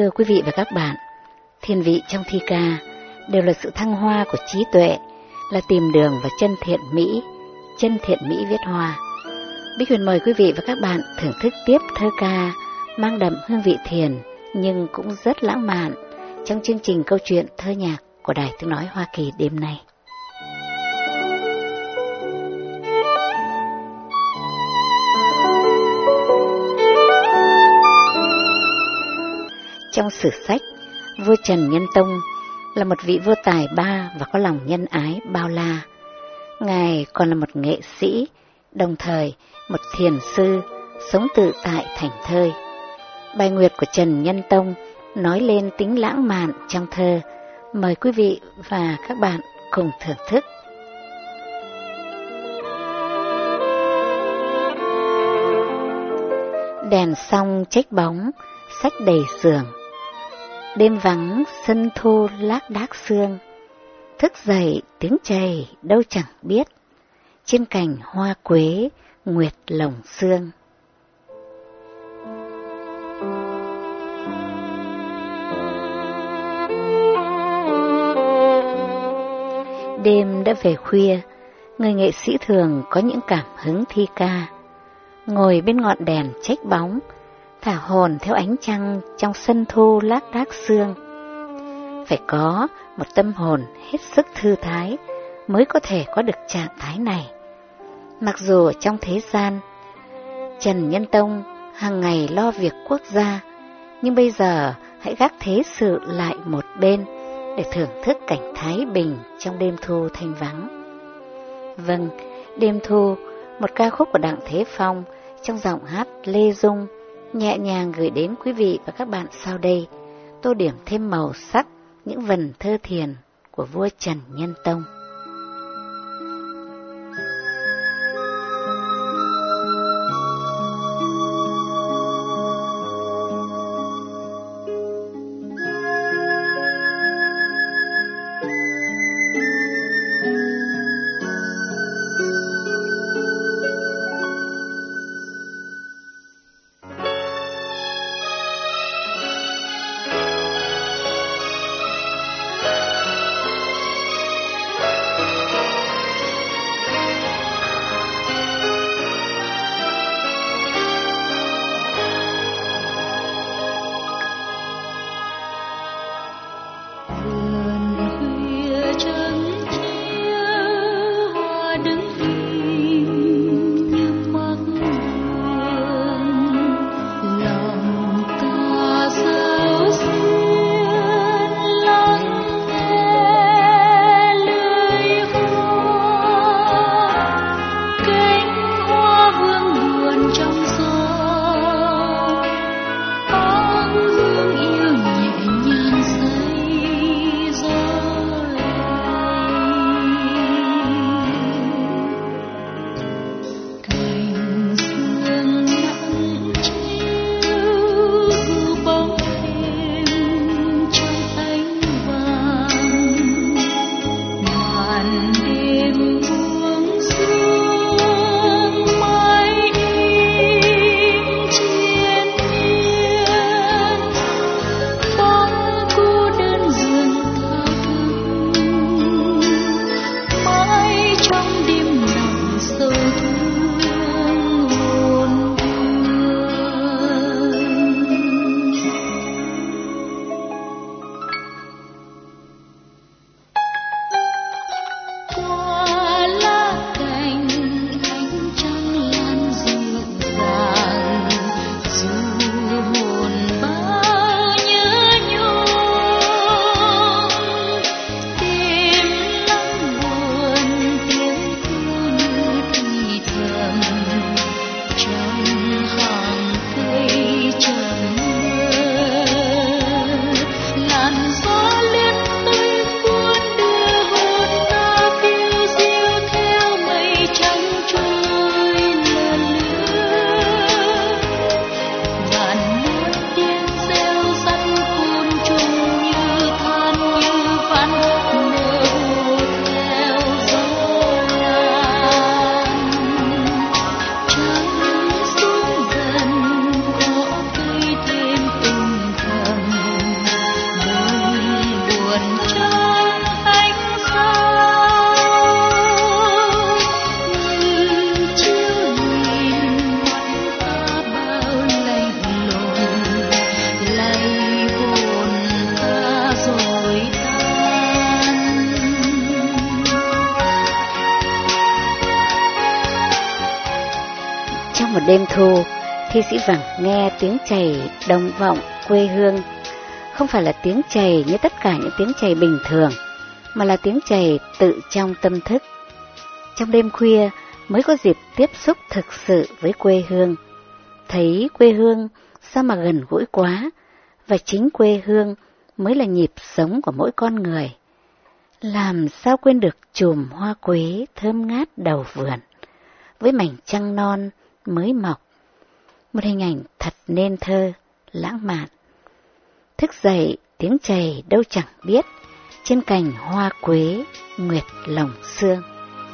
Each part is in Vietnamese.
Thưa quý vị và các bạn, thiên vị trong thi ca đều là sự thăng hoa của trí tuệ, là tìm đường và chân thiện mỹ viết hoa. Bích Huyền mời quý vị và các bạn thưởng thức tiếp thơ ca mang đậm hương vị thiền nhưng cũng rất lãng mạn trong chương trình câu chuyện thơ nhạc của Đài Tiếng Nói Hoa Kỳ đêm nay. Trong sử sách, vua Trần Nhân Tông là một vị vua tài ba và có lòng nhân ái bao la. Ngài còn là một nghệ sĩ, đồng thời một thiền sư, sống tự tại thảnh thơi. Bài nguyệt của Trần Nhân Tông nói lên tính lãng mạn trong thơ. Mời quý vị và các bạn cùng thưởng thức. Đèn xong trách bóng, sách đầy giường. Đêm vắng sân thu lác đác sương, thức dậy tiếng chày đâu chẳng biết, trên cành hoa quế nguyệt lồng sương. Đêm đã về khuya, người nghệ sĩ thường có những cảm hứng thi ca. Ngồi bên ngọn đèn trách bóng, thả hồn theo ánh trăng trong sân thu lác đác sương. Phải có một tâm hồn hết sức thư thái mới có thể có được trạng thái này. Mặc dù trong thế gian, Trần Nhân Tông hàng ngày lo việc quốc gia, nhưng bây giờ hãy gác thế sự lại một bên để thưởng thức cảnh thái bình trong đêm thu thanh vắng. Vâng, đêm thu, một ca khúc của Đặng Thế Phong trong giọng hát Lê Dung nhẹ nhàng gửi đến quý vị và các bạn sau đây, tô điểm thêm màu sắc những vần thơ thiền của vua Trần Nhân Tông. Hãy subscribe đêm thu, thi sĩ Vẳng nghe tiếng chày đồng vọng quê hương. Không phải là tiếng chày như tất cả những tiếng chày bình thường, mà là tiếng chày tự trong tâm thức. Trong đêm khuya mới có dịp tiếp xúc thực sự với quê hương. Thấy quê hương sao mà gần gũi quá, và chính quê hương mới là nhịp sống của mỗi con người. Làm sao quên được chùm hoa quế thơm ngát đầu vườn, với mảnh trăng non mới mọc. Một hình ảnh thật nên thơ, lãng mạn. Thức dậy tiếng chày đâu chẳng biết, trên cành hoa quế nguyệt lồng sương.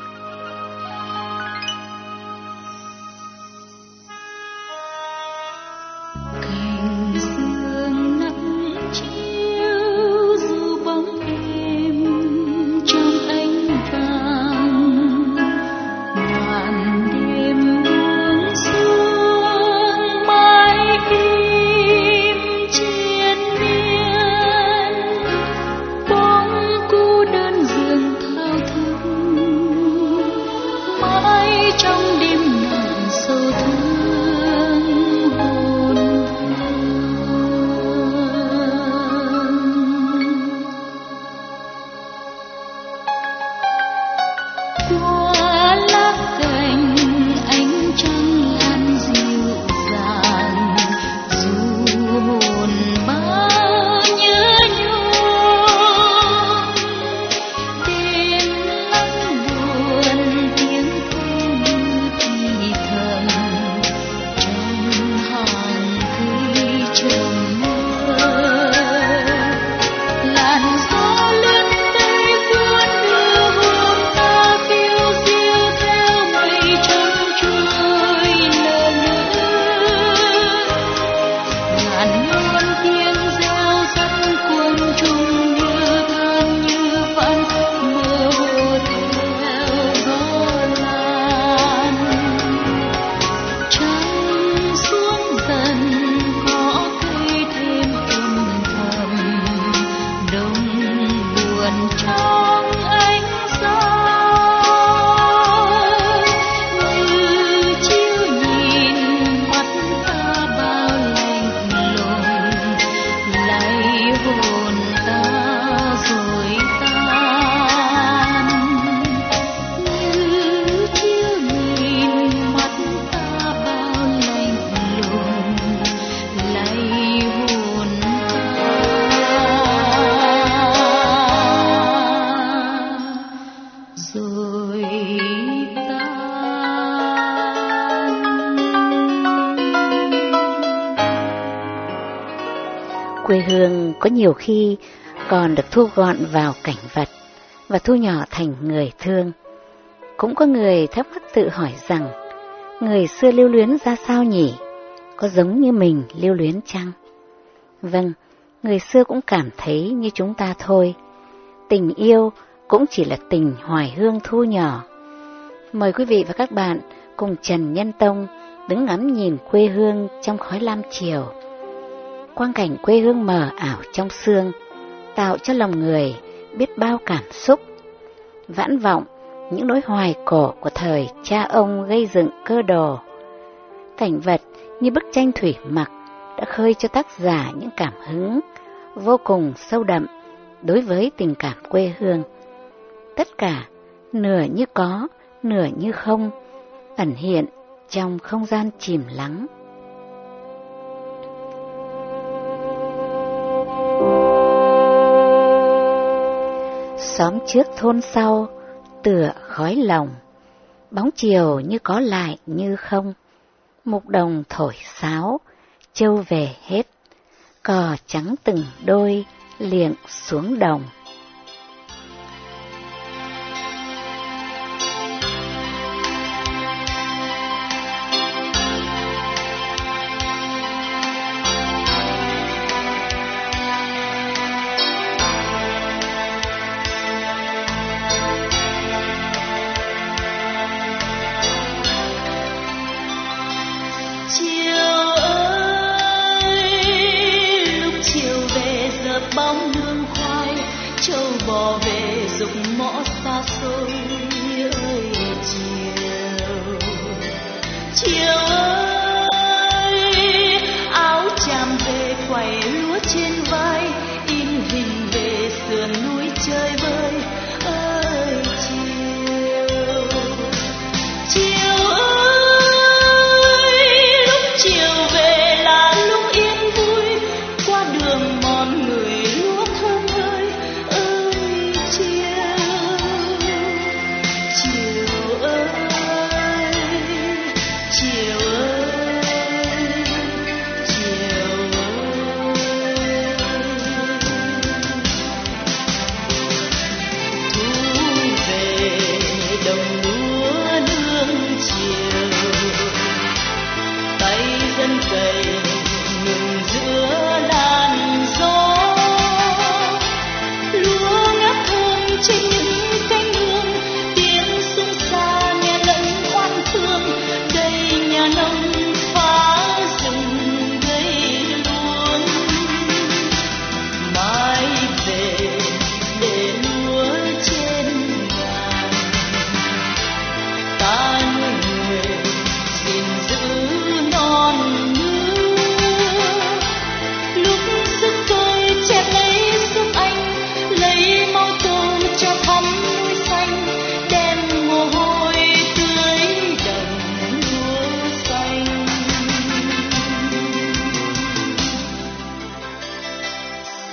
Quê hương có nhiều khi còn được thu gọn vào cảnh vật và thu nhỏ thành người thương. Cũng có người thắc mắc tự hỏi rằng, người xưa lưu luyến ra sao nhỉ? Có giống như mình lưu luyến chăng? Vâng, người xưa cũng cảm thấy như chúng ta thôi. Tình yêu cũng chỉ là tình hoài hương thu nhỏ. Mời quý vị và các bạn cùng Trần Nhân Tông đứng ngắm nhìn quê hương trong khói lam chiều. Quang cảnh quê hương mờ ảo trong sương, tạo cho lòng người biết bao cảm xúc. Vãn vọng những nỗi hoài cổ của thời cha ông gây dựng cơ đồ. Cảnh vật như bức tranh thủy mặc đã khơi cho tác giả những cảm hứng vô cùng sâu đậm đối với tình cảm quê hương. Tất cả nửa như có, nửa như không, ẩn hiện trong không gian chìm lắng. Xóm trước thôn sau, tựa khói lồng, bóng chiều như có lại như không. Mục đồng thổi sáo, trâu về hết, cò trắng từng đôi liệng xuống đồng. Bóng nương khoai trâu bò về rục mõ xa xôi ơi chiều chiều ơi.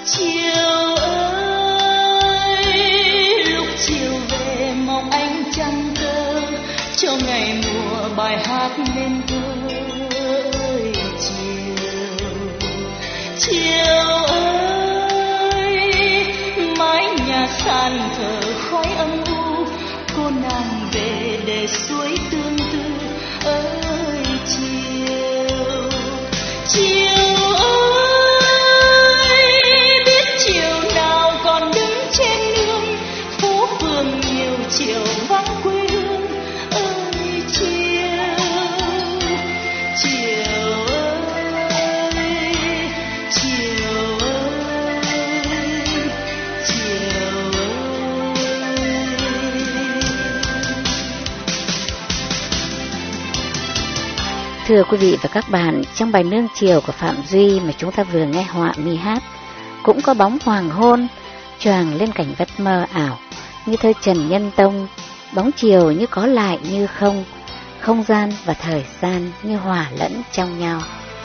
Chiều ơi, lúc chiều về mong ánh trăng tơ, cho ngày mùa bài hát nên thơ. Ơi chiều ơi, mái nhà sàn thờ khói âm u, cô nàng về để suối tương tư. Ơi chiều ơi, biết chiều nào còn đứng trên nương, phố phường nhiều chiều vắng quê hương. Ơi chiều ơi, chiều ơi, chiều ơi. Thưa quý vị và các bạn, trong bài Nương Chiều của Phạm Duy mà chúng ta vừa nghe họa mi hát, cũng có bóng hoàng hôn choàng lên cảnh vật mơ ảo như thơ Trần Nhân Tông, bóng chiều như có lại như không, không gian và thời gian như hòa lẫn trong nhau.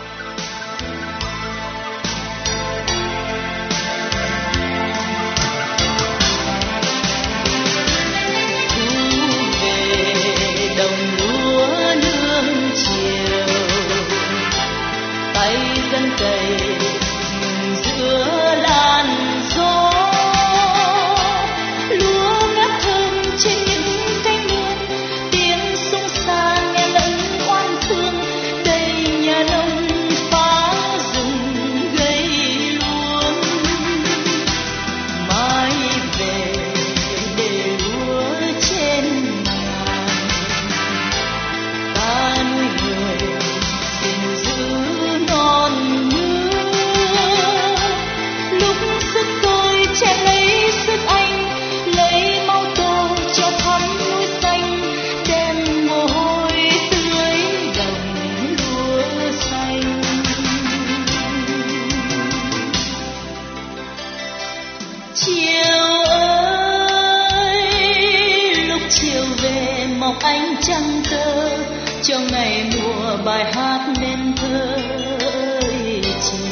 Ánh trăng tơ cho ngày mùa bài hát nên thơ. Ơi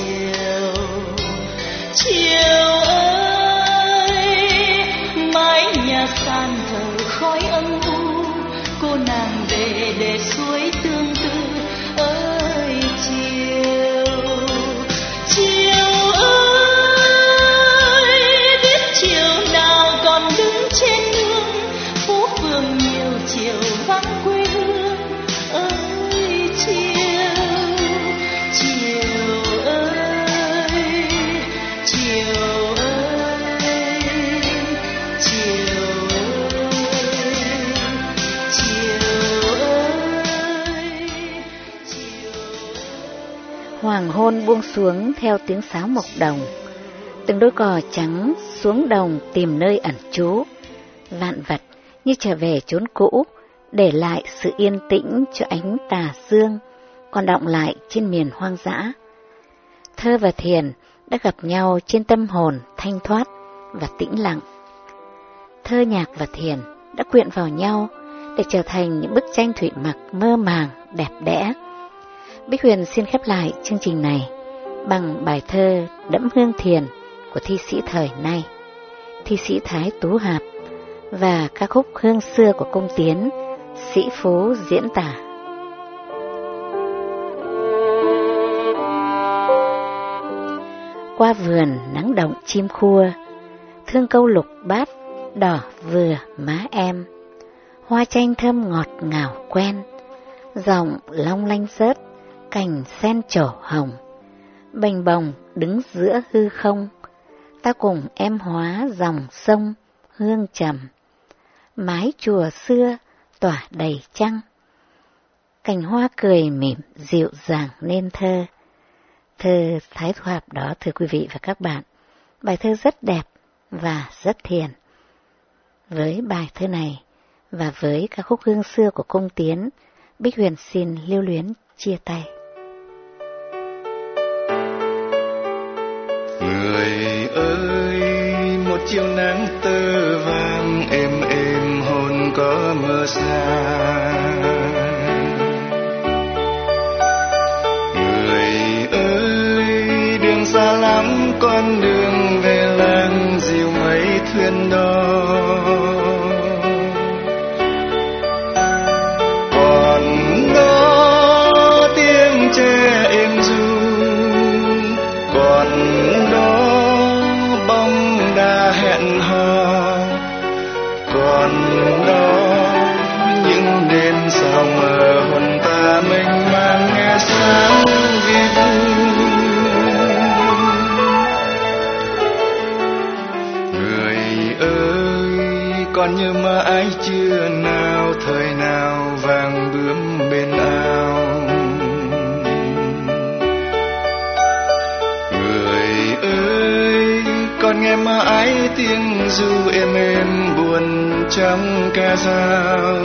chiều ơi, mái nhà sàn thờ khói âm u, cô nàng về để suối tương tư. Ơi chiều ơi, biết chiều nào còn đứng trên nương, phố phường nhiều chiều vắng quê hương. Ơi chiều ơi, chiều ơi, chiều ơi. Hoàng hôn buông xuống theo tiếng sáo mộc đồng, từng đôi cò trắng xuống đồng tìm nơi ẩn trú. Vạn vật như trở về chốn cũ, để lại sự yên tĩnh cho ánh tà dương còn đọng lại trên miền hoang dã. Thơ và thiền đã gặp nhau trên tâm hồn thanh thoát và tĩnh lặng. Thơ, nhạc và thiền đã quyện vào nhau để trở thành những bức tranh thủy mặc mơ màng, đẹp đẽ. Bích Huyền xin khép lại chương trình này bằng bài thơ đẫm hương thiền của thi sĩ thời nay, thi sĩ Thái Tú Hạp, và ca khúc Hương Xưa của Cung Tiến, Sĩ Phú diễn tả. Qua vườn nắng động chim khua, thương câu lục bát đỏ vừa má em. Hoa chanh thơm ngọt ngào quen, giọng long lanh rớt, cành sen trổ hồng. Bềnh bồng đứng giữa hư không, ta cùng em hóa dòng sông hương trầm. Mái chùa xưa tỏa đầy trăng, cành hoa cười mỉm dịu dàng nên thơ. Thơ Thái Tú Hạp đó, thưa quý vị và các bạn, bài thơ rất đẹp và rất thiền. Với bài thơ này và với ca khúc Hương Xưa của Cung Tiến, Bích Huyền xin lưu luyến chia tay. Người ơi, một chiều nắng tơ vàng êm êm hồn có mơ xa. Người ơi, đường xa lắm con đường duyên đó. Còn đó tiếng tre êm ru, còn đó bóng đá hẹn hò, còn đó những đêm sao mờ hồn ta mênh mang nghe sáng vi vu. Người ơi, còn nhớ mãi chưa nào, thời nào vàng bướm bên ao. Người ơi, còn nghe mãi tiếng ru êm êm buồn trong ca dao.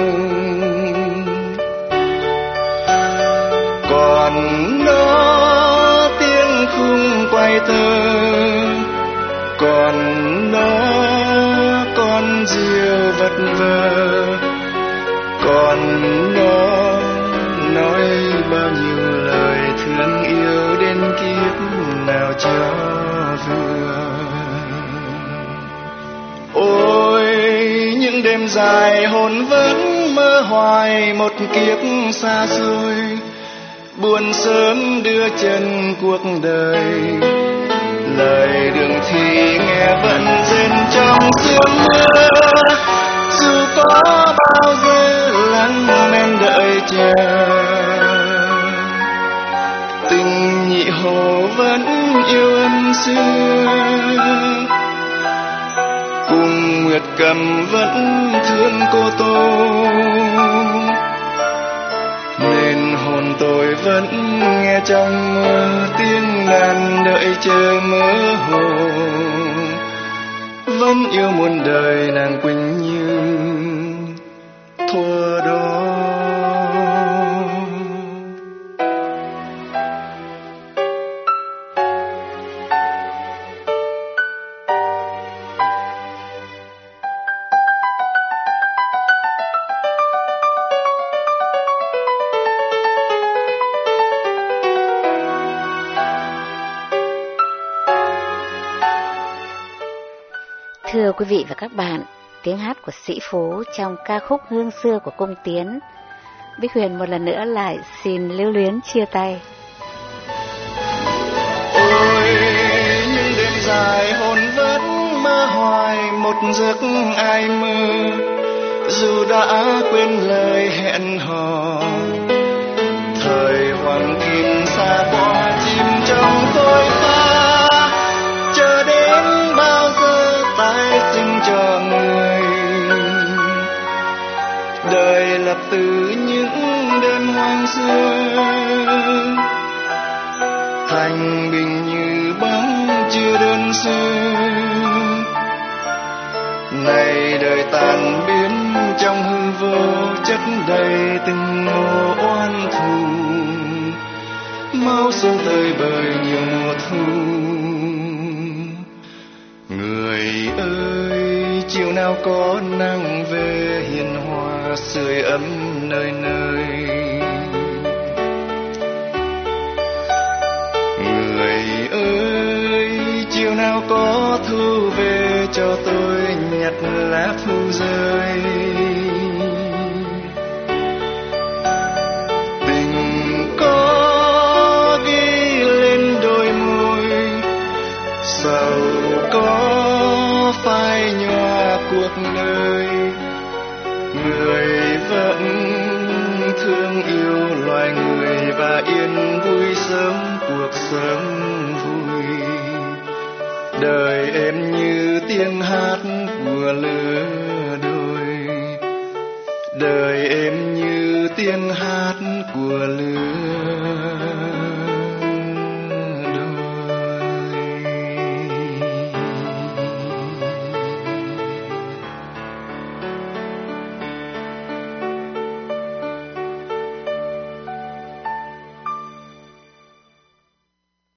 Còn đó tiếng khung quay tơ, còn đó con diều vật vờ, còn đó nói bao nhiêu lời thương yêu đến kiếp nào cho vừa. Ôi những đêm dài hồn vẫn mơ hoài một kiếp xa xôi, buồn sớm đưa chân cuộc đời. Lời đường thì nghe vẫn rên trong sương mưa, dù có bao giờ lắng men đợi chờ. Tình nhị hồ vẫn yêu ân xưa, cùng Nguyệt Cầm vẫn thương cô Tô, nên hồn tôi vẫn nghe trong mơ tiếng đàn đợi chờ mơ hồ. Vẫn yêu muôn đời nàng Quỳnh Như thuở đó. Thưa quý vị và các bạn, tiếng hát của Sĩ Phú trong ca khúc Hương Xưa của Cung Tiến. Bích Huyền một lần nữa lại xin lưu luyến chia tay. Ôi những đêm dài hồn vẫn mơ hoài một giấc ai mơ, dù đã quên lời hẹn hò. Thời hoàng kim xa qua chim trong khói pha, chờ đến bao giờ tái sinh cho người. Đời lập từ những đêm hoang xưa, thành bình như bóng chưa đơn sơ. Này đời tàn biến trong hư vô, chất đầy từng mùa oan thù. Máu sông tơi bời nhiều mùa thu. Người ơi, chiều nào có nắng về hiền hòa, sưởi ấm nơi nơi. Người ơi, chiều nào có thu về cho tôi nhặt lá thu rơi. Tình có ghi lên đôi môi, sầu có phai nhòa cuộc đời. Người vẫn thương yêu loài người và yên vui sống cuộc sống vui. Đời em như tiếng hát của lứa đôi, đời em như tiếng hát của lứa